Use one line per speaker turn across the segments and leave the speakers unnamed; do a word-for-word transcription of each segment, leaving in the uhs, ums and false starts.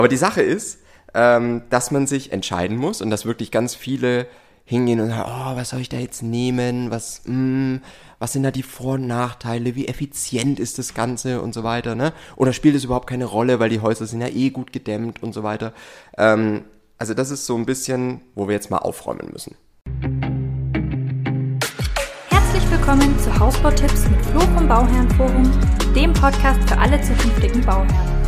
Aber die Sache ist, ähm, dass man sich entscheiden muss und dass wirklich ganz viele hingehen und sagen, oh, was soll ich da jetzt nehmen, was, mh, was sind da die Vor- und Nachteile, wie effizient ist das Ganze und so weiter, ne? Oder spielt es überhaupt keine Rolle, weil die Häuser sind ja eh gut gedämmt und so weiter. Ähm, also das ist so ein bisschen, wo wir jetzt mal aufräumen müssen.
Herzlich willkommen zu Hausbautipps mit Flo vom Bauherrenforum, dem Podcast für alle zukünftigen Bauherren.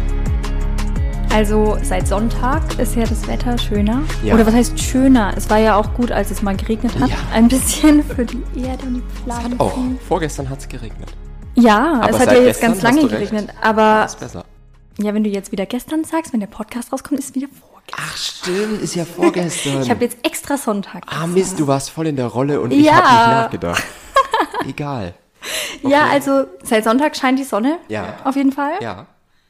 Also seit Sonntag ist ja das Wetter schöner. Ja. Oder was heißt schöner? Es war ja auch gut, als es mal geregnet hat. Ja. Ein bisschen für die Erde und die Pflanzen.
Es hat auch. Vorgestern hat es geregnet.
Ja, aber es hat ja jetzt ganz lange geregnet. Aber
ja, ist besser.
Ja, wenn du jetzt wieder gestern sagst, wenn der Podcast rauskommt, ist es wieder vorgestern.
Ach stimmt, ist ja vorgestern.
Ich habe jetzt extra Sonntag gesagt.
Ah Mist, du warst voll in der Rolle und ich ja. habe nicht nachgedacht. Egal.
Okay. Ja, also seit Sonntag scheint die Sonne.
Ja.
Auf jeden Fall.
Ja.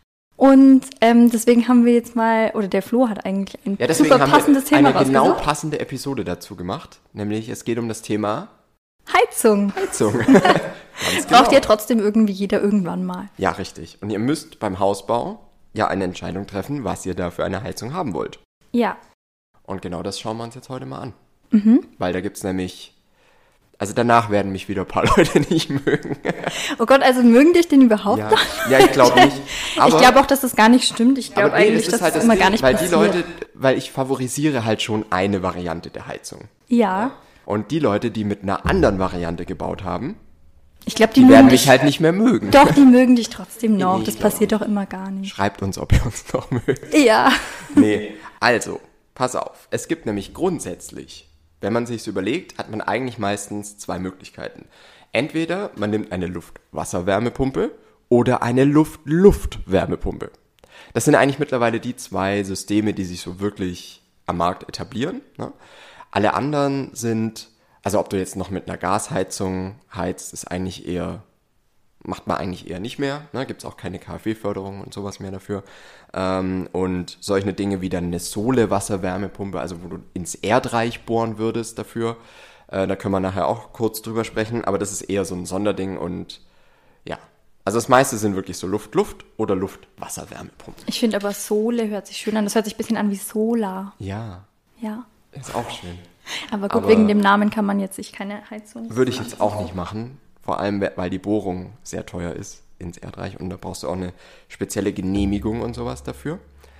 Und ähm, deswegen haben wir jetzt mal, oder der Flo hat eigentlich ein
ja,
super passendes Thema rausgesucht.
Eine genau passende Episode dazu gemacht, nämlich es geht um das Thema
Heizung.
Heizung. Ganz
genau. Braucht ja trotzdem irgendwie jeder irgendwann mal.
Ja, richtig. Und ihr müsst beim Hausbau ja eine Entscheidung treffen, was ihr da für eine Heizung haben wollt.
Ja.
Und genau das schauen wir uns jetzt heute mal an.
Mhm.
Weil da gibt's nämlich, also danach werden mich wieder ein paar Leute nicht mögen.
Oh Gott, also mögen dich denn überhaupt
ja.
noch?
Ja, ich glaube nicht. Aber,
ich glaube auch, dass das gar nicht stimmt. Ich glaube
nee,
eigentlich, dass
halt
das,
das
immer
Ding,
gar nicht
weil
passiert.
Die Leute, weil ich favorisiere halt schon eine Variante der Heizung.
Ja.
Und die Leute, die mit einer anderen Variante gebaut haben,
ich glaub, die,
die
mögen
werden
dich,
mich halt nicht mehr mögen.
Doch, die mögen dich trotzdem noch.
Nee,
das passiert doch immer gar nicht.
Schreibt uns, ob ihr uns noch mögt.
Ja.
Nee, also, pass auf. Es gibt nämlich grundsätzlich, wenn man sich's überlegt, hat man eigentlich meistens zwei Möglichkeiten. Entweder man nimmt eine Luft-Wasser-Wärmepumpe oder eine Luft-Luft-Wärmepumpe. Das sind eigentlich mittlerweile die zwei Systeme, die sich so wirklich am Markt etablieren. Ne? Alle anderen sind, also ob du jetzt noch mit einer Gasheizung heizt, ist eigentlich eher, macht man eigentlich eher nicht mehr. Ne? Gibt es auch keine KfW-Förderung und sowas mehr dafür. Ähm, und solche Dinge wie dann eine Sohle-Wasserwärmepumpe, also wo du ins Erdreich bohren würdest dafür, äh, da können wir nachher auch kurz drüber sprechen, aber das ist eher so ein Sonderding und ja. Also das meiste sind wirklich so Luft-Luft oder Luft-Wasser-Wärmepumpen.
Ich finde aber Sohle hört sich schön an. Das hört sich ein bisschen an wie Solar.
Ja.
Ja.
Ist auch schön.
Aber gut,
aber
wegen dem Namen kann man jetzt sich keine Heizung...
Würde ich jetzt auch nicht machen. Vor allem, weil die Bohrung sehr teuer ist ins Erdreich und da brauchst du auch eine spezielle Genehmigung und sowas dafür.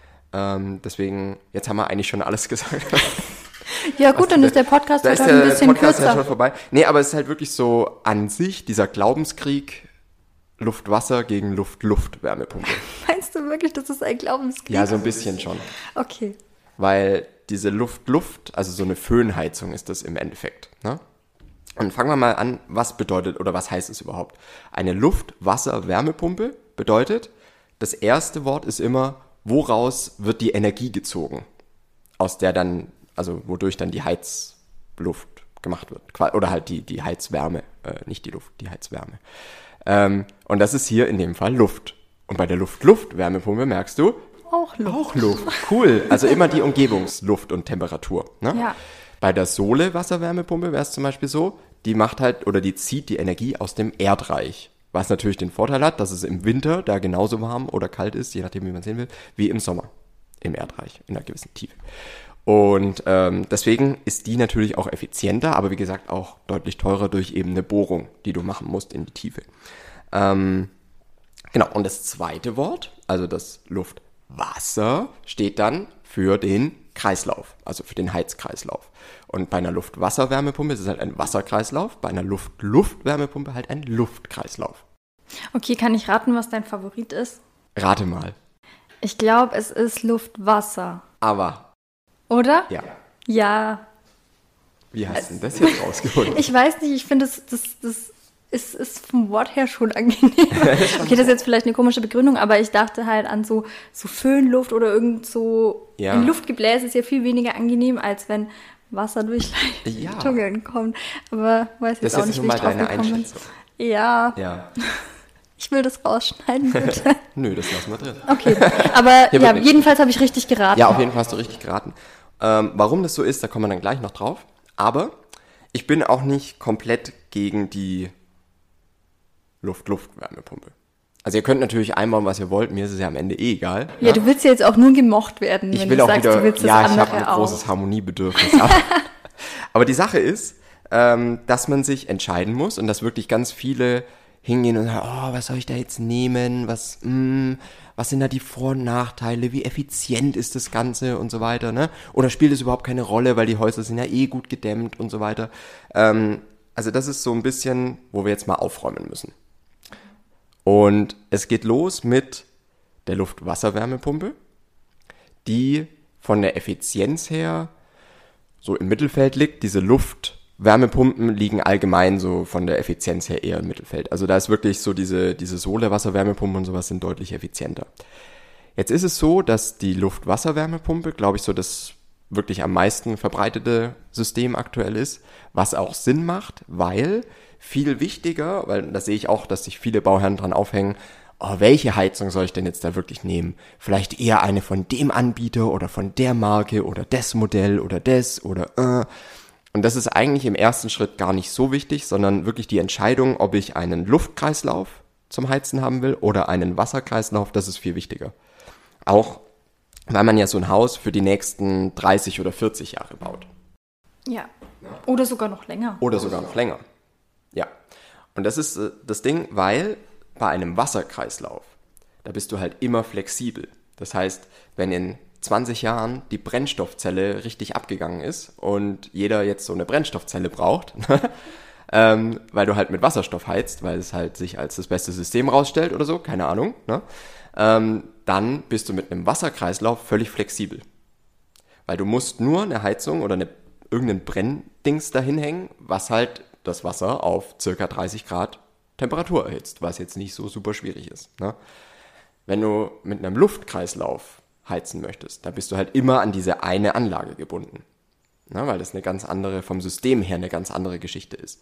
Ähm, deswegen, jetzt haben wir eigentlich schon alles gesagt.
Ja gut, dann ist der Podcast
halt
ein bisschen
Podcast
kürzer.
Halt schon vorbei. Nee, aber es ist halt wirklich so an sich, dieser Glaubenskrieg, Luft-Wasser gegen Luft-Luft-Wärmepumpe.
Meinst du wirklich, dass das ein Glaubenskrieg ist?
Ja, so ein bisschen schon.
Okay.
Weil diese Luft-Luft, also so eine Föhnheizung ist das im Endeffekt, ne? Und fangen wir mal an, was bedeutet oder was heißt es überhaupt? Eine Luft-Wasser-Wärmepumpe bedeutet, das erste Wort ist immer, woraus wird die Energie gezogen? Aus der dann, also wodurch dann die Heizluft gemacht wird. Oder halt die, die Heizwärme, äh, nicht die Luft, die Heizwärme. Ähm, und das ist hier in dem Fall Luft. Und bei der Luft-Luft-Wärmepumpe merkst du,
auch Luft.
Auch Luft, cool. Also immer die Umgebungsluft und Temperatur. Ne?
Ja.
Bei der Sohle-Wasserwärmepumpe wäre es zum Beispiel so, die macht halt oder die zieht die Energie aus dem Erdreich. Was natürlich den Vorteil hat, dass es im Winter da genauso warm oder kalt ist, je nachdem wie man sehen will, wie im Sommer im Erdreich in einer gewissen Tiefe. Und ähm, deswegen ist die natürlich auch effizienter, aber wie gesagt auch deutlich teurer durch eben eine Bohrung, die du machen musst in die Tiefe. Ähm, genau, und das zweite Wort, also das Luft-Wasser, steht dann für den Kreislauf, also für den Heizkreislauf. Und bei einer Luft-Wasser-Wärmepumpe ist es halt ein Wasserkreislauf, bei einer Luft-Luft-Wärmepumpe halt ein Luftkreislauf.
Okay, kann ich raten, was dein Favorit ist?
Rate mal.
Ich glaube, es ist Luft-Wasser.
Aber.
Oder?
Ja.
Ja.
Wie hast du denn das jetzt rausgefunden?
Ich weiß nicht, ich finde, das, das, das ist, ist vom Wort her schon angenehm. Okay, das ist jetzt vielleicht eine komische Begründung, aber ich dachte halt an so, so Föhnluft oder irgend so...
Ja.
Ein Luftgebläse ist ja viel weniger angenehm, als wenn Wasser durch
ja.
Leitungen kommt. Aber weiß jetzt
das
auch
ist
nicht,
jetzt
wie ich
nur mal
drauf
deine
gekommen bin.
Einschätzung.
Ja.
Ja.
Ich will das rausschneiden, bitte.
Nö, das lassen wir drin.
Okay, aber
Hier
ja,
wird
jedenfalls habe ich richtig geraten.
Ja, auf jeden Fall hast du richtig geraten. Ähm, warum das so ist, da kommen wir dann gleich noch drauf. Aber ich bin auch nicht komplett gegen die Luft-Luft-Wärmepumpe. Also ihr könnt natürlich einbauen, was ihr wollt, mir ist es ja am Ende eh egal.
Ja, ja. Du willst ja jetzt auch nur gemocht werden,
ich
wenn
will
du
auch
sagst,
wieder,
du willst das
ja,
andere
ich habe ein
auch.
großes Harmoniebedürfnis. aber, aber die Sache ist, ähm, dass man sich entscheiden muss und dass wirklich ganz viele hingehen und sagen, oh, was soll ich da jetzt nehmen, was, mh, was sind da die Vor- und Nachteile, wie effizient ist das Ganze und so weiter, ne? Oder spielt es überhaupt keine Rolle, weil die Häuser sind ja eh gut gedämmt und so weiter. Ähm, also das ist so ein bisschen, wo wir jetzt mal aufräumen müssen. Und es geht los mit der Luft-Wasser-Wärmepumpe, die von der Effizienz her so im Mittelfeld liegt. Diese Luft-Wärmepumpen liegen allgemein so von der Effizienz her eher im Mittelfeld. Also da ist wirklich so diese, diese Sohle-Wasser-Wärmepumpen und sowas sind deutlich effizienter. Jetzt ist es so, dass die Luft-Wasser-Wärmepumpe, glaube ich, so das wirklich am meisten verbreitete System aktuell ist, was auch Sinn macht, weil viel wichtiger, weil da sehe ich auch, dass sich viele Bauherren dran aufhängen, oh, welche Heizung soll ich denn jetzt da wirklich nehmen? Vielleicht eher eine von dem Anbieter oder von der Marke oder das Modell oder das oder äh. Und das ist eigentlich im ersten Schritt gar nicht so wichtig, sondern wirklich die Entscheidung, ob ich einen Luftkreislauf zum Heizen haben will oder einen Wasserkreislauf, das ist viel wichtiger. Auch weil man ja so ein Haus für die nächsten dreißig oder vierzig Jahre baut.
Ja, oder sogar noch länger.
Oder sogar noch länger. Ja, und das ist äh, das Ding, weil bei einem Wasserkreislauf, da bist du halt immer flexibel. Das heißt, wenn in zwanzig Jahren die Brennstoffzelle richtig abgegangen ist und jeder jetzt so eine Brennstoffzelle braucht, ähm, weil du halt mit Wasserstoff heizt, weil es halt sich als das beste System rausstellt oder so, keine Ahnung, ne? ähm, dann bist du mit einem Wasserkreislauf völlig flexibel. Weil du musst nur eine Heizung oder eine, irgendein Brenndings dahin hängen, was halt das Wasser auf circa dreißig Grad Temperatur erhitzt, was jetzt nicht so super schwierig ist. Ne? Wenn du mit einem Luftkreislauf heizen möchtest, da bist du halt immer an diese eine Anlage gebunden. Ne? Weil das eine ganz andere, vom System her eine ganz andere Geschichte ist.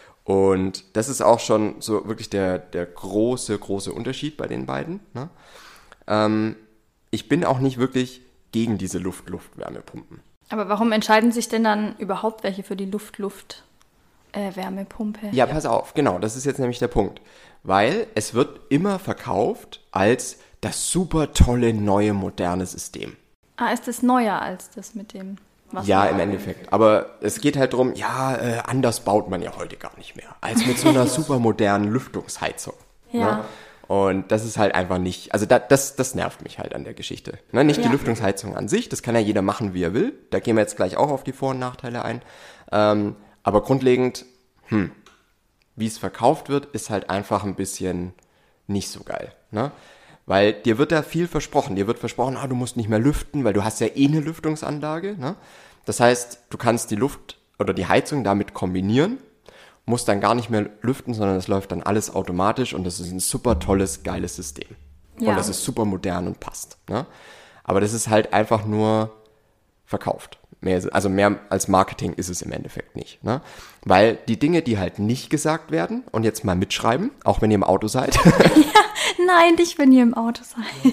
Und das ist auch schon so wirklich der, der große, große Unterschied bei den beiden. Ne? Ähm, ich bin auch nicht wirklich gegen diese Luft-Luft-Wärmepumpen.
Aber warum entscheiden sich denn dann überhaupt welche für die Luft-Luft Äh, Wärmepumpe?
Ja, pass auf, genau, das ist jetzt nämlich der Punkt. Weil es wird immer verkauft als das super tolle, neue, moderne System.
Ah, ist das neuer als das mit dem Wasser?
Ja, im Endeffekt. Aber es geht halt darum, ja, äh, anders baut man ja heute gar nicht mehr. Als mit so einer super modernen Lüftungsheizung.
Ja.
Ne? Und das ist halt einfach nicht, also da, das, das nervt mich halt an der Geschichte. Ne? Nicht ja. Die Lüftungsheizung an sich, das kann ja jeder machen, wie er will. Da gehen wir jetzt gleich auch auf die Vor- und Nachteile ein. Ähm, Aber grundlegend, hm, wie es verkauft wird, ist halt einfach ein bisschen nicht so geil, ne? Weil dir wird da viel versprochen. Dir wird versprochen, ah, du musst nicht mehr lüften, weil du hast ja eh eine Lüftungsanlage, ne? Das heißt, du kannst die Luft oder die Heizung damit kombinieren, musst dann gar nicht mehr lüften, sondern es läuft dann alles automatisch und das ist ein super tolles, geiles System. Ja. Und das ist super modern und passt, ne? Aber das ist halt einfach nur verkauft. Mehr, also mehr als Marketing ist es im Endeffekt nicht. Ne? Weil die Dinge, die halt nicht gesagt werden, und jetzt mal mitschreiben, auch wenn ihr im Auto seid.
Ja, nein, nicht, wenn ihr im Auto seid.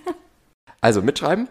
Also mitschreiben.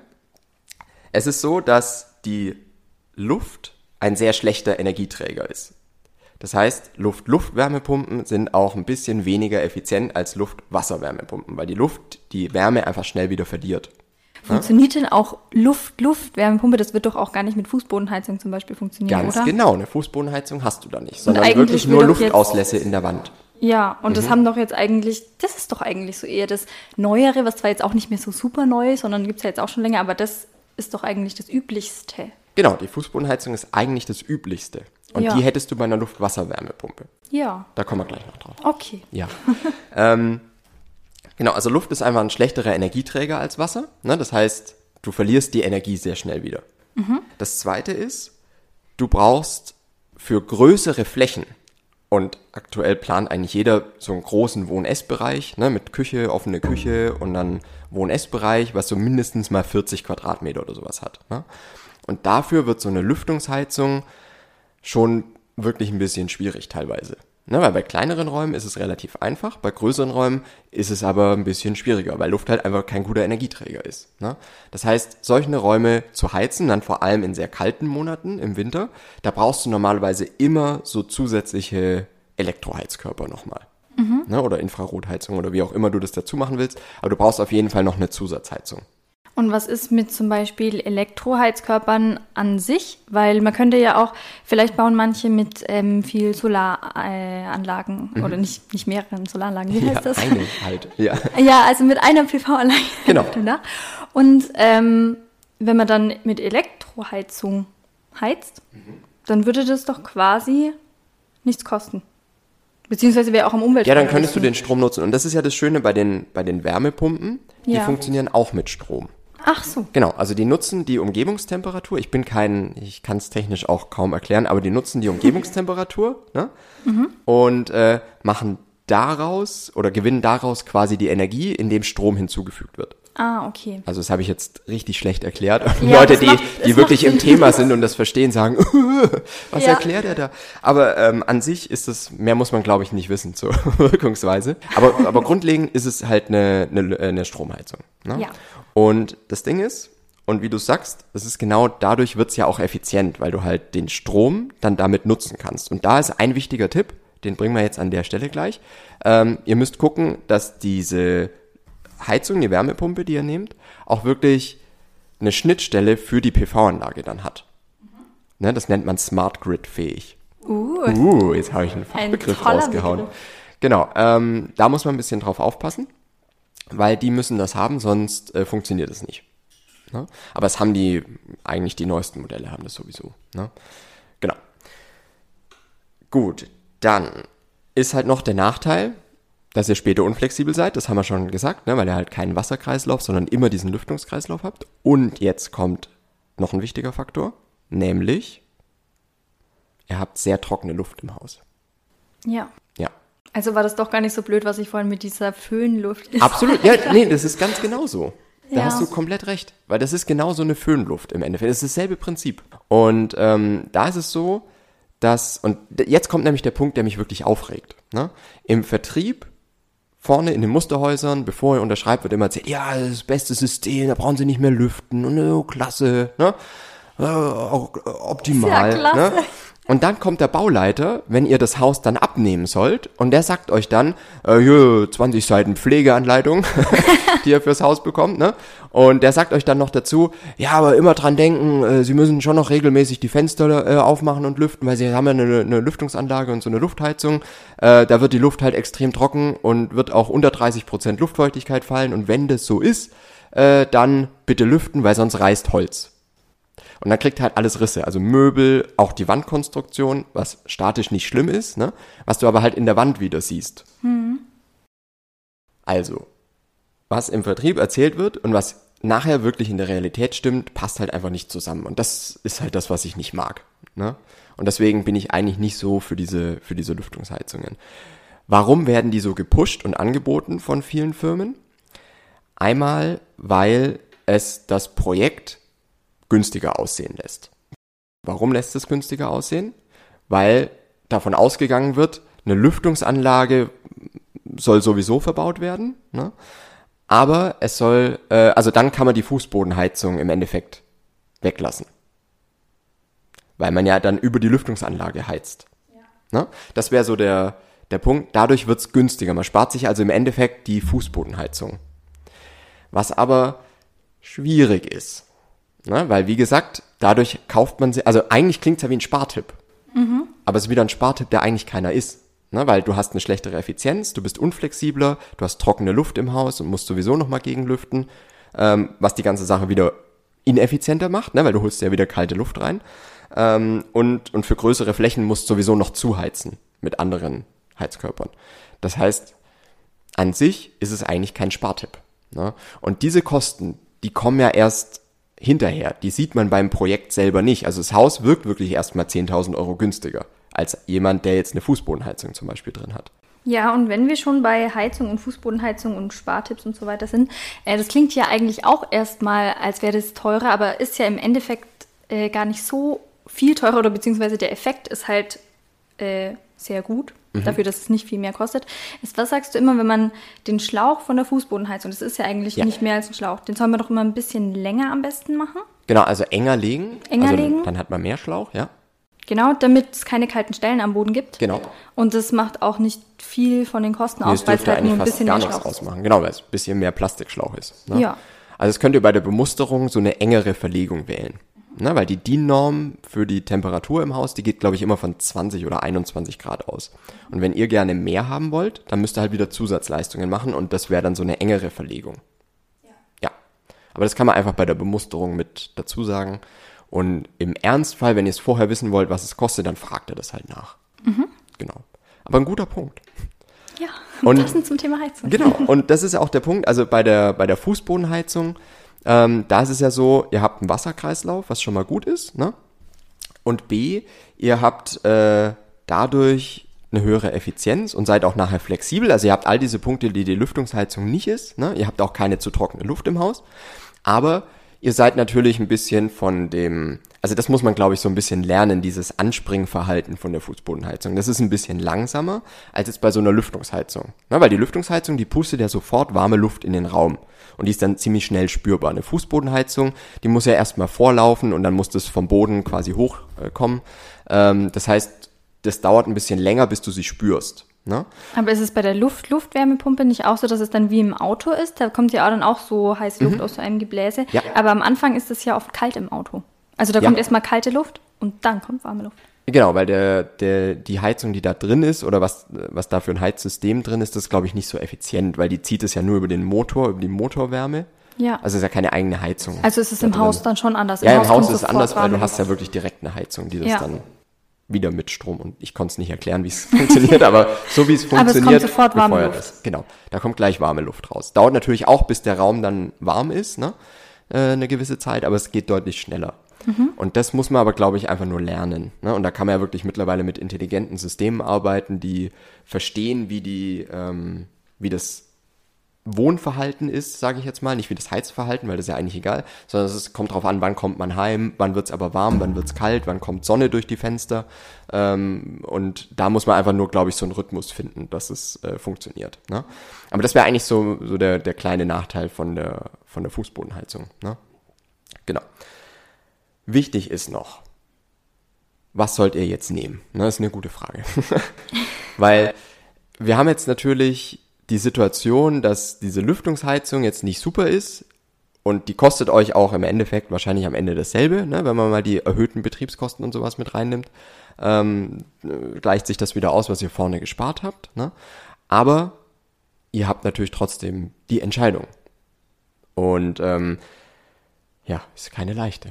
Es ist so, dass die Luft ein sehr schlechter Energieträger ist. Das heißt, Luft-Luft-Wärmepumpen sind auch ein bisschen weniger effizient als Luft-Wasser-Wärmepumpen, weil die Luft die Wärme einfach schnell wieder verliert.
Funktioniert denn auch Luft-Luft-Wärmepumpe? Das wird doch auch gar nicht mit Fußbodenheizung zum Beispiel funktionieren,
Ganz
oder?
Ganz genau, eine Fußbodenheizung hast du da nicht, sondern wirklich nur Luftauslässe in der Wand.
Ja, und
mhm.
das haben doch jetzt eigentlich, das ist doch eigentlich so eher das Neuere, was zwar jetzt auch nicht mehr so super neu ist, sondern gibt es ja jetzt auch schon länger, aber das ist doch eigentlich das Üblichste.
Genau, die Fußbodenheizung ist eigentlich das Üblichste. Und ja. Die hättest du bei einer Luft-Wasser-Wärmepumpe.
Ja.
Da kommen wir gleich noch drauf.
Okay.
Ja. ähm, Genau, also Luft ist einfach ein schlechterer Energieträger als Wasser. Ne? Das heißt, du verlierst die Energie sehr schnell wieder. Mhm. Das Zweite ist, du brauchst für größere Flächen, und aktuell plant eigentlich jeder so einen großen Wohn-Ess-Bereich, ne, mit Küche, offene Küche und dann Wohn-Ess-Bereich, was so mindestens mal vierzig Quadratmeter oder sowas hat. Ne? Und dafür wird so eine Lüftungsheizung schon wirklich ein bisschen schwierig teilweise. Ne, weil bei kleineren Räumen ist es relativ einfach, bei größeren Räumen ist es aber ein bisschen schwieriger, weil Luft halt einfach kein guter Energieträger ist. Ne? Das heißt, solche Räume zu heizen, dann vor allem in sehr kalten Monaten im Winter, da brauchst du normalerweise immer so zusätzliche Elektroheizkörper nochmal. Mhm. Ne, oder Infrarotheizung oder wie auch immer du das dazu machen willst. Aber du brauchst auf jeden Fall noch eine Zusatzheizung.
Und was ist mit zum Beispiel Elektroheizkörpern an sich? Weil man könnte ja auch, vielleicht bauen manche mit ähm, viel Solaranlagen äh, mhm. oder nicht, nicht mehreren Solaranlagen, wie heißt
ja,
das?
Eine halt, ja.
Ja, also mit einer P V-Anlage.
Genau.
Und ähm, wenn man dann mit Elektroheizung heizt, mhm. dann würde das doch quasi nichts kosten. Beziehungsweise wäre auch am Umwelt.
Ja, dann könntest du den Strom nutzen. Und das ist ja das Schöne bei den, bei den Wärmepumpen, die
ja.
funktionieren auch mit Strom.
Ach so.
Genau, also die nutzen die Umgebungstemperatur. Ich bin kein, ich kann es technisch auch kaum erklären, aber die nutzen die Umgebungstemperatur ne? mhm. und äh, machen daraus oder gewinnen daraus quasi die Energie, indem Strom hinzugefügt wird.
Ah, okay.
Also das habe ich jetzt richtig schlecht erklärt.
Ja,
Leute, die,
macht,
die wirklich im Thema sind und das verstehen, sagen, was ja. erklärt er da? Aber ähm, an sich ist es, mehr muss man glaube ich nicht wissen zur Wirkungsweise. Aber, aber grundlegend ist es halt eine, eine, eine Stromheizung. Ne?
Ja.
Und das Ding ist, und wie du sagst, es ist genau dadurch wird's ja auch effizient, weil du halt den Strom dann damit nutzen kannst. Und da ist ein wichtiger Tipp, den bringen wir jetzt an der Stelle gleich. Ähm, ihr müsst gucken, dass diese Heizung, die Wärmepumpe, die ihr nehmt, auch wirklich eine Schnittstelle für die P V-Anlage dann hat. Mhm. Ne, das nennt man Smart Grid fähig.
Uh,
uh jetzt habe ich einen Fachbegriff
ein
rausgehauen.
Begriff.
Genau, ähm, da muss man ein bisschen drauf aufpassen, weil die müssen das haben, sonst äh, funktioniert es nicht. Ne? Aber es haben die, eigentlich die neuesten Modelle haben das sowieso. Ne? Genau. Gut, dann ist halt noch der Nachteil, dass ihr später unflexibel seid, das haben wir schon gesagt, ne, weil ihr halt keinen Wasserkreislauf, sondern immer diesen Lüftungskreislauf habt. Und jetzt kommt noch ein wichtiger Faktor, nämlich ihr habt sehr trockene Luft im Haus.
Ja.
Ja.
Also war das doch gar nicht so blöd, was ich vorhin mit dieser Föhnluft gesagt habe.
Absolut, ja, nee, das ist ganz genau so. Da
ja.
hast du komplett recht, weil das ist genau so eine Föhnluft im Endeffekt. Das ist dasselbe Prinzip. Und ähm, da ist es so, dass, und jetzt kommt nämlich der Punkt, der mich wirklich aufregt. Ne? Im Vertrieb vorne in den Musterhäusern, bevor ihr unterschreibt, wird immer erzählt, ja, das beste System, da brauchen sie nicht mehr lüften und oh, klasse, ne? Äh, optimal.
Ja, klasse.
Ne? Und dann kommt der Bauleiter, wenn ihr das Haus dann abnehmen sollt, und der sagt euch dann, äh, hier, zwanzig Seiten Pflegeanleitung, die ihr fürs Haus bekommt, ne? Und der sagt euch dann noch dazu, ja, aber immer dran denken, äh, Sie müssen schon noch regelmäßig die Fenster äh, aufmachen und lüften, weil Sie haben ja eine, eine Lüftungsanlage und so eine Luftheizung. Äh, da wird die Luft halt extrem trocken und wird auch unter dreißig Prozent Luftfeuchtigkeit fallen. Und wenn das so ist, äh, dann bitte lüften, weil sonst reißt Holz. Und dann kriegt halt alles Risse, also Möbel, auch die Wandkonstruktion, was statisch nicht schlimm ist, ne? Was du aber halt in der Wand wieder siehst. Mhm. Also, was im Vertrieb erzählt wird und was nachher wirklich in der Realität stimmt, passt halt einfach nicht zusammen. Und das ist halt das, was ich nicht mag, ne? Und deswegen bin ich eigentlich nicht so für diese, für diese Lüftungsheizungen. Warum werden die so gepusht und angeboten von vielen Firmen? Einmal, weil es das Projekt günstiger aussehen lässt. Warum lässt es günstiger aussehen? Weil davon ausgegangen wird, eine Lüftungsanlage soll sowieso verbaut werden, ne? Aber es soll, äh, also dann kann man die Fußbodenheizung im Endeffekt weglassen. Weil man ja dann über die Lüftungsanlage heizt. Ja. Ne? Das wäre so der, der Punkt. Dadurch wird's günstiger. Man spart sich also im Endeffekt die Fußbodenheizung. Was aber schwierig ist. Ne? Weil, wie gesagt, dadurch kauft man sie, also eigentlich klingt's ja wie ein Spartipp. Mhm. Aber es ist wieder ein Spartipp, der eigentlich keiner ist. Ne? Weil du hast eine schlechtere Effizienz, du bist unflexibler, du hast trockene Luft im Haus und musst sowieso nochmal gegenlüften, ähm, was die ganze Sache wieder ineffizienter macht, ne? Weil du holst ja wieder kalte Luft rein. Ähm, und, und für größere Flächen musst du sowieso noch zuheizen mit anderen Heizkörpern. Das heißt, an sich ist es eigentlich kein Spartipp. Ne? Und diese Kosten, die kommen ja erst hinterher. Die sieht man beim Projekt selber nicht. Also das Haus wirkt wirklich erstmal zehntausend Euro günstiger als jemand, der jetzt eine Fußbodenheizung zum Beispiel drin hat.
Ja, und wenn wir schon bei Heizung und Fußbodenheizung und Spartipps und so weiter sind, äh, das klingt ja eigentlich auch erstmal, als wäre das teurer, aber ist ja im Endeffekt äh, gar nicht so viel teurer, oder beziehungsweise der Effekt ist halt äh, sehr gut, mhm. dafür, dass es nicht viel mehr kostet. Ist, was sagst du immer, wenn man den Schlauch von der Fußbodenheizung, das ist ja eigentlich ja. nicht mehr als ein Schlauch, den soll man doch immer ein bisschen länger am besten machen?
Genau, also enger legen.
Enger
also
legen.
Dann hat man mehr Schlauch, ja.
Genau, damit es keine kalten Stellen am Boden gibt.
Genau.
Und das macht auch nicht viel von den Kosten
Nee,
aus,
es
weil es
dürfte
halt nur
eigentlich
ein
fast
bisschen
gar
mehr
nichts
Schlauch ist.
ausmachen. Genau, weil es ein bisschen mehr Plastikschlauch ist. Ne?
Ja.
Also das könnt ihr bei der Bemusterung so eine engere Verlegung wählen. Ne? Weil die D I N-Norm für die Temperatur im Haus, die geht, glaube ich, immer von zwanzig oder einundzwanzig Grad aus. Und wenn ihr gerne mehr haben wollt, dann müsst ihr halt wieder Zusatzleistungen machen und das wäre dann so eine engere Verlegung. Ja. Ja. Aber das kann man einfach bei der Bemusterung mit dazu sagen. Und im Ernstfall, wenn ihr es vorher wissen wollt, was es kostet, dann fragt ihr das halt nach. Mhm. Genau. Aber ein guter Punkt.
Ja,
und
passend zum Thema Heizung.
Genau, und das ist ja auch der Punkt, also bei der, bei der Fußbodenheizung, ähm, da ist es ja so, ihr habt einen Wasserkreislauf, was schon mal gut ist, ne? Und B, ihr habt äh, dadurch eine höhere Effizienz und seid auch nachher flexibel, also ihr habt all diese Punkte, die die Lüftungsheizung nicht ist, ne? Ihr habt auch keine zu trockene Luft im Haus, aber ihr seid natürlich ein bisschen von dem, also das muss man, glaube ich, so ein bisschen lernen, dieses Anspringverhalten von der Fußbodenheizung. Das ist ein bisschen langsamer als jetzt bei so einer Lüftungsheizung. Na, weil die Lüftungsheizung, die pustet ja sofort warme Luft in den Raum. Und die ist dann ziemlich schnell spürbar. Eine Fußbodenheizung, die muss ja erstmal vorlaufen und dann muss das vom Boden quasi hochkommen. Ähm, das heißt, das dauert ein bisschen länger, bis du sie spürst. Ne?
Aber ist es bei der Luft Luftwärmepumpe nicht auch so, dass es dann wie im Auto ist? Da kommt ja auch dann auch so heiße Luft mhm. aus so einem Gebläse. Ja. Aber am Anfang ist es ja oft kalt im Auto. Also da ja. kommt erstmal kalte Luft und dann kommt warme Luft.
Genau, weil der, der, die Heizung, die da drin ist oder was, was da für ein Heizsystem drin ist, das ist, glaube ich, nicht so effizient, weil die zieht es ja nur über den Motor, über die Motorwärme.
Ja.
Also es ist ja keine eigene Heizung.
Also ist es im
drin.
Haus dann schon anders?
Ja,
im,
im
Haus,
Haus ist es anders, weil du hast ja wirklich direkt eine Heizung, die das
ja.
dann wieder mit Strom, und ich konnte es nicht erklären, wie es funktioniert, aber so wie es funktioniert,
aber es kommt sofort warme Luft.
Es. Genau, da kommt gleich warme Luft raus. Dauert natürlich auch, bis der Raum dann warm ist, ne, äh, eine gewisse Zeit, aber es geht deutlich schneller. Mhm. Und das muss man aber, glaube ich, einfach nur lernen, ne? Und da kann man ja wirklich mittlerweile mit intelligenten Systemen arbeiten, die verstehen, wie die, ähm, wie das Wohnverhalten ist, sage ich jetzt mal, nicht wie das Heizverhalten, weil das ist ja eigentlich egal, sondern es kommt drauf an, wann kommt man heim, wann wird's aber warm, wann wird's kalt, wann kommt Sonne durch die Fenster, ähm, und da muss man einfach nur, glaube ich, so einen Rhythmus finden, dass es äh, funktioniert, ne? Aber das wäre eigentlich so so der der kleine Nachteil von der von der Fußbodenheizung, ne? Genau. Wichtig ist noch, was sollt ihr jetzt nehmen? Ne, das ist eine gute Frage, weil wir haben jetzt natürlich die Situation, dass diese Lüftungsheizung jetzt nicht super ist und die kostet euch auch im Endeffekt wahrscheinlich am Ende dasselbe, ne, wenn man mal die erhöhten Betriebskosten und sowas mit reinnimmt, ähm, gleicht sich das wieder aus, was ihr vorne gespart habt, ne? Aber ihr habt natürlich trotzdem die Entscheidung und ähm, ja, ist keine leichte.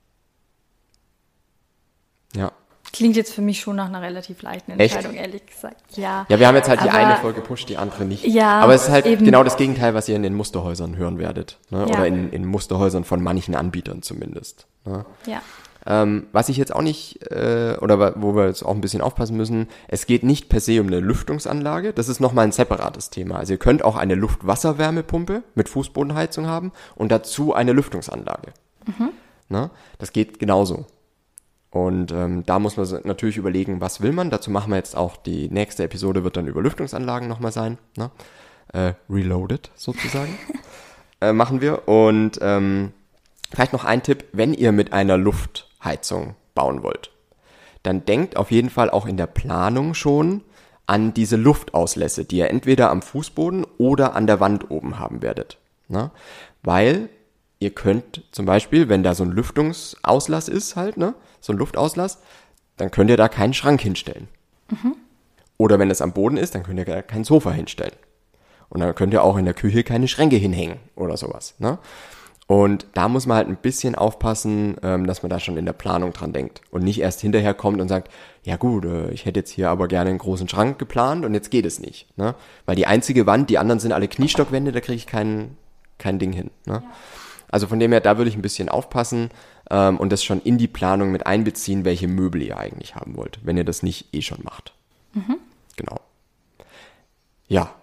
Ja.
Klingt jetzt für mich schon nach einer relativ leichten Entscheidung, Echt? ehrlich gesagt. Ja,
ja, wir haben jetzt halt die eine voll gepusht, die andere nicht.
Ja,
aber es ist halt
eben.
genau das Gegenteil, was ihr in den Musterhäusern hören werdet. Ne?
Ja.
Oder in, in Musterhäusern von manchen Anbietern zumindest. Ne?
Ja.
Ähm, was ich jetzt auch nicht, äh, oder wo wir jetzt auch ein bisschen aufpassen müssen, es geht nicht per se um eine Lüftungsanlage. Das ist nochmal ein separates Thema. Also ihr könnt auch eine Luft-Wasser-Wärmepumpe mit Fußbodenheizung haben und dazu eine Lüftungsanlage. Mhm. Ne? Das geht genauso. Und ähm, da muss man natürlich überlegen, was will man. Dazu machen wir jetzt auch, die nächste Episode wird dann über Lüftungsanlagen nochmal sein. Ne? Äh, reloaded sozusagen. äh, machen wir. Und ähm, vielleicht noch ein Tipp, wenn ihr mit einer Luftheizung bauen wollt, dann denkt auf jeden Fall auch in der Planung schon an diese Luftauslässe, die ihr entweder am Fußboden oder an der Wand oben haben werdet. Ne? Weil ihr könnt zum Beispiel, wenn da so ein Lüftungsauslass ist halt, ne, so ein Luftauslass, dann könnt ihr da keinen Schrank hinstellen. Mhm. Oder wenn es am Boden ist, dann könnt ihr da kein Sofa hinstellen. Und dann könnt ihr auch in der Küche keine Schränke hinhängen oder sowas, ne? Und da muss man halt ein bisschen aufpassen, ähm, dass man da schon in der Planung dran denkt und nicht erst hinterher kommt und sagt, ja gut, äh, ich hätte jetzt hier aber gerne einen großen Schrank geplant und jetzt geht es nicht, ne? Weil die einzige Wand, die anderen sind alle Kniestockwände, da kriege ich kein, kein Ding hin, ne? Ja. Also von dem her, da würde ich ein bisschen aufpassen ähm, und das schon in die Planung mit einbeziehen, welche Möbel ihr eigentlich haben wollt, wenn ihr das nicht eh schon macht. Mhm. Genau. Ja,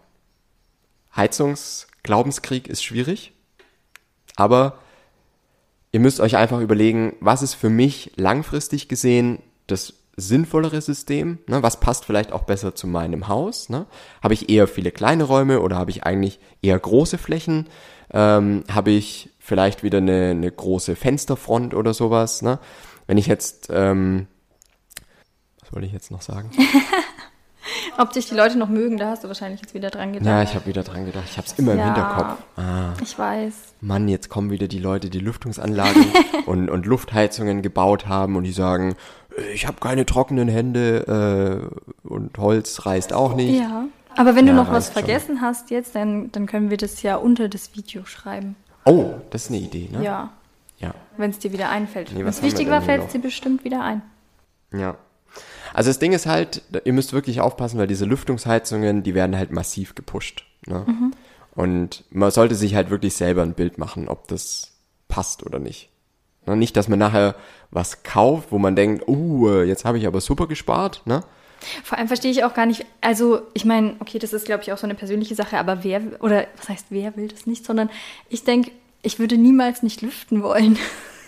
Heizungsglaubenskrieg ist schwierig, aber ihr müsst euch einfach überlegen, was ist für mich langfristig gesehen das sinnvollere System, ne? Was passt vielleicht auch besser zu meinem Haus, ne? Habe ich eher viele kleine Räume oder habe ich eigentlich eher große Flächen? Ähm, habe ich vielleicht wieder eine, eine große Fensterfront oder sowas, ne? Wenn ich jetzt ähm, soll ich jetzt noch sagen?
Ob dich die Leute noch mögen, da hast du wahrscheinlich jetzt wieder dran gedacht.
Ja, ich habe wieder dran gedacht. Ich habe es immer im
Ja,
Hinterkopf. Ah,
ich weiß.
Mann, jetzt kommen wieder die Leute, die Lüftungsanlagen und, und Luftheizungen gebaut haben und die sagen, ich habe keine trockenen Hände äh, und Holz reißt auch nicht.
Ja, aber wenn du
Ja,
noch was
reicht schon.
vergessen hast jetzt, dann, dann können wir das ja unter das Video schreiben.
Oh, das ist eine Idee, ne?
Ja,
Ja.
wenn es dir wieder einfällt.
Nee,
wenn
was
es
haben wir
wichtig
denn
war,
hier
fällt es
noch?
dir bestimmt wieder ein.
Ja. Also das Ding ist halt, ihr müsst wirklich aufpassen, weil diese Lüftungsheizungen, die werden halt massiv gepusht. Ne?
Mhm.
Und man sollte sich halt wirklich selber ein Bild machen, ob das passt oder nicht. Ne? Nicht, dass man nachher was kauft, wo man denkt, uh, jetzt habe ich aber super gespart. Ne?
Vor allem verstehe ich auch gar nicht, also ich meine, okay, das ist glaube ich auch so eine persönliche Sache, aber wer, oder was heißt wer will das nicht, sondern ich denke, ich würde niemals nicht lüften wollen.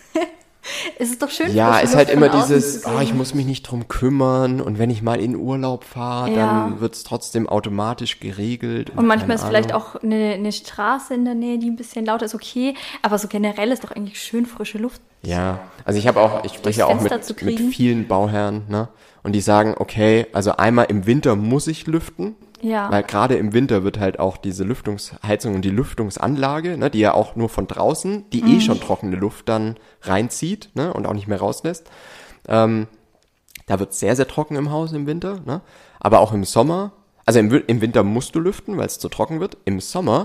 Es ist doch schön,
Ja,
frische
ist halt
Luft
immer
von außen
dieses,
zu
oh, ich
sehen.
muss mich nicht drum kümmern und wenn ich mal in Urlaub fahre,
Ja.
dann wird es trotzdem automatisch geregelt.
Und manchmal ist
keine
vielleicht
Ahnung.
auch eine, eine Straße in der Nähe, die ein bisschen lauter ist, okay, aber so generell ist doch eigentlich schön frische Luft.
Ja, also ich habe auch, ich spreche auch
Fenster zu
mit, mit
kriegen.
vielen Bauherren, ne? Und die sagen, okay, also einmal im Winter muss ich lüften,
Ja.
weil gerade im Winter wird halt auch diese Lüftungsheizung und die Lüftungsanlage, ne, die ja auch nur von draußen, die
Mhm.
eh schon trockene Luft dann reinzieht, ne, und auch nicht mehr rauslässt. Ähm, da wird sehr, sehr trocken im Haus im Winter, ne? Aber auch im Sommer, also im, Wi- im Winter musst du lüften, weil es zu trocken wird. Im Sommer,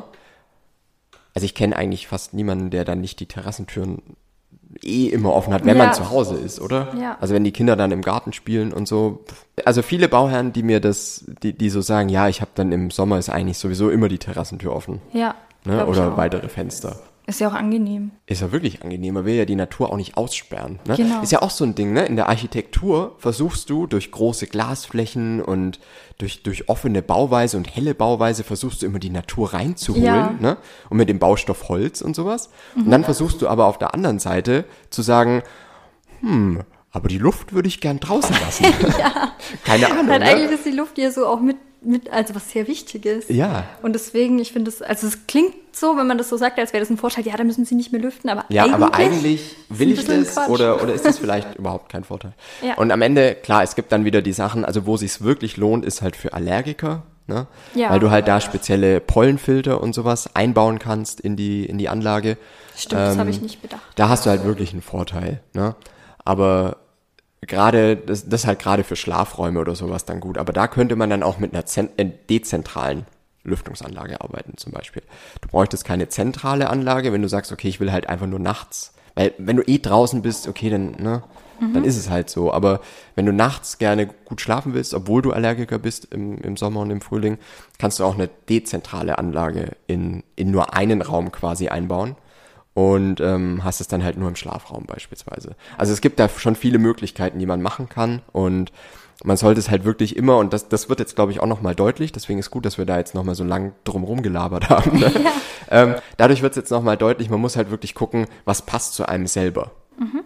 also ich kenne eigentlich fast niemanden, der dann nicht die Terrassentüren eh immer offen hat, wenn
Ja.
man zu Hause ist, oder?
Ja.
Also wenn die Kinder dann im Garten spielen und so. Also viele Bauherren, die mir das, die, die so sagen, ja, ich habe dann im Sommer ist eigentlich sowieso immer die Terrassentür offen,
Ja.
ne?
glaub ich
Oder
auch.
weitere Fenster.
Ist ja auch angenehm.
Ist ja wirklich angenehm, man will ja die Natur auch nicht aussperren. Ne?
Genau.
Ist ja auch so ein Ding, ne? In der Architektur versuchst du durch große Glasflächen und durch, durch offene Bauweise und helle Bauweise versuchst du immer die Natur reinzuholen,
Ja.
ne? Und mit dem Baustoff Holz und sowas. Und dann versuchst du aber auf der anderen Seite zu sagen, hm, aber die Luft würde ich gern draußen lassen. Keine Ahnung.
Halt
Ne?
eigentlich ist die Luft ja so auch mit, mit, also was sehr wichtig ist.
Ja.
Und deswegen, ich finde es, also es klingt so, wenn man das so sagt, als wäre das ein Vorteil, ja, da müssen sie nicht mehr lüften, aber
Ja,
eigentlich,
aber eigentlich will
ist
ich
ein bisschen
das
Quatsch.
oder, oder ist das vielleicht überhaupt kein Vorteil?
Ja.
Und am Ende, klar, es gibt dann wieder die Sachen, also wo sich's wirklich lohnt, ist halt für Allergiker, ne?
Ja.
Weil du halt da spezielle Pollenfilter und sowas einbauen kannst in die, in die Anlage.
Stimmt, das
Ähm,
habe ich nicht bedacht.
Da hast du halt wirklich einen Vorteil, ne? Aber gerade, das, das ist halt gerade für Schlafräume oder sowas dann gut. Aber da könnte man dann auch mit einer zen- äh, dezentralen Lüftungsanlage arbeiten zum Beispiel. Du bräuchtest keine zentrale Anlage, wenn du sagst, okay, ich will halt einfach nur nachts. Weil wenn du eh draußen bist, okay, dann, ne, dann ist es halt so. Aber wenn du nachts gerne gut schlafen willst, obwohl du Allergiker bist im, im Sommer und im Frühling, kannst du auch eine dezentrale Anlage in, in nur einen Raum quasi einbauen. Und ähm, hast es dann halt nur im Schlafraum beispielsweise. Also es gibt da schon viele Möglichkeiten, die man machen kann. Und man sollte es halt wirklich immer, und das, das wird jetzt, glaube ich, auch nochmal deutlich, deswegen ist gut, dass wir da jetzt nochmal so lang drumherum gelabert haben. Ne?
Ja.
Ähm, dadurch wird es jetzt nochmal deutlich, man muss halt wirklich gucken, was passt zu einem selber.
Mhm.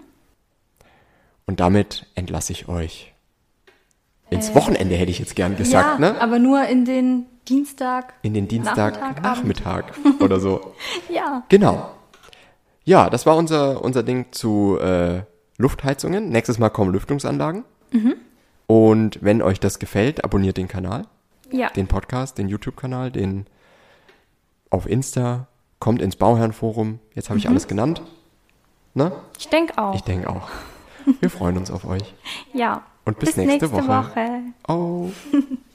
Und damit entlasse ich euch. Ins Wochenende hätte ich jetzt gern gesagt,
ja,
ne?
aber nur in den Dienstag.
In den Dienstag,
Nachmittag,
Nachmittag oder so.
Ja.
Genau. Ja, das war unser, unser Ding zu äh, Luftheizungen. Nächstes Mal kommen Lüftungsanlagen.
Mhm.
Und wenn euch das gefällt, abonniert den Kanal,
Ja.
den Podcast, den YouTube-Kanal, den auf Insta, kommt ins Bauherrenforum. Jetzt habe ich
Mhm.
alles genannt. Ne?
Ich denke auch.
Ich denke auch. Wir freuen uns auf euch.
ja.
Und bis nächste Woche.
Woche.
Oh.